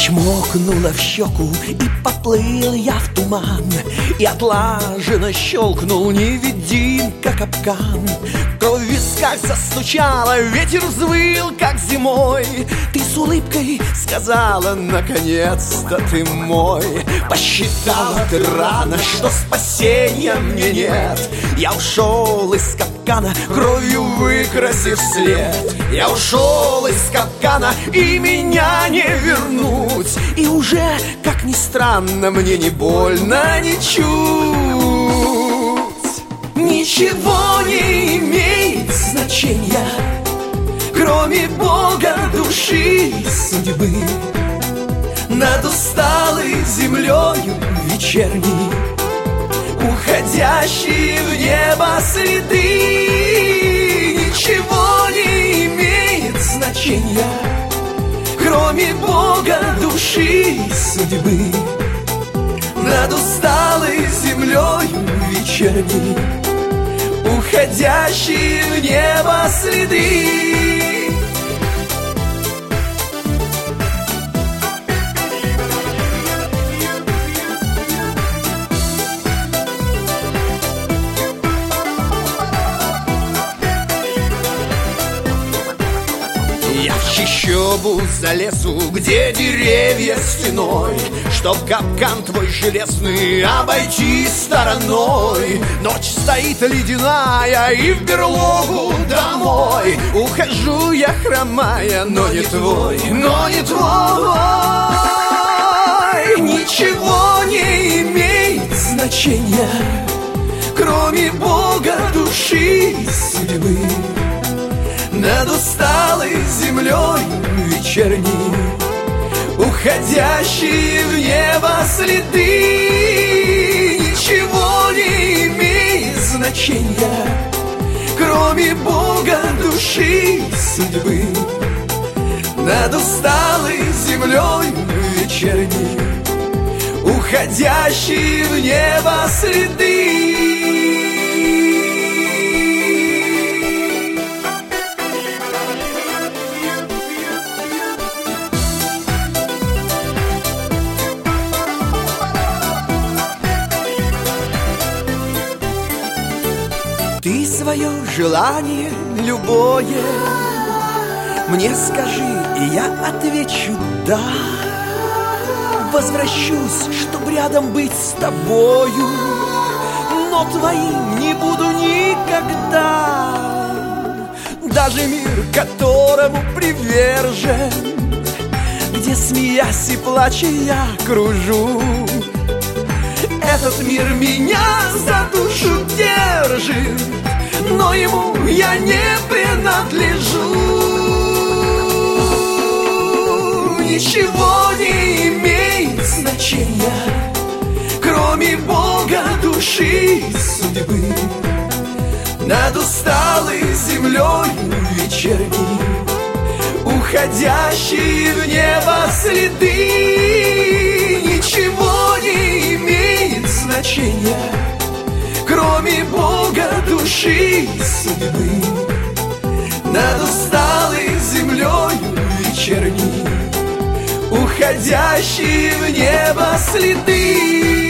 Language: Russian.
чмокнула в щеку, и поплыл я в туман, и отлаженно щелкнул невидимка капкан. Кровь в висках застучала, ветер взвыл, как зимой. Ты с улыбкой сказала: наконец-то ты мой. Посчитала ты рано, что спасения мне нет. Я ушел из капкана, кровью выкрасив след. Я ушел из капкана, и меня не вернуть. И уже, как ни странно, мне не больно ничуть. Ничего не имеет значения, кроме Бога, души и судьбы. Над усталой землею вечерней, уходящие в небо следы. Ничего не имеет значения, кроме Бога, души и судьбы. Над усталой землею вечерней, уходящие в небо следы. Я в чащобу залезу, где деревья стеной, чтоб капкан твой железный обойти стороной. Ночь стоит ледяная, и в берлогу домой ухожу я хромая, но не твой, но не твой. Ничего не имеет значения, кроме Бога, души и судьбы. Над усталой землей вечерней, уходящие в небо следы. Ничего не имеет значения, кроме Бога, души и судьбы. Над усталой землей вечерней, уходящие в небо следы. Ты свое желание любое мне скажи, и я отвечу да. Возвращусь, чтоб рядом быть с тобою, но твоим не буду никогда. Даже мир, которому привержен, где, смеясь и плача, я кружу. Этот мир меня за душу держит, но ему я не принадлежу. Ничего не имеет значения, кроме Бога, души и судьбы. Над усталой землей вечерней, уходящие в небо следы. Ничего не имеет значения, кроме Бога, души и судьбы. Над усталой землей вечерней, уходящие в небо следы.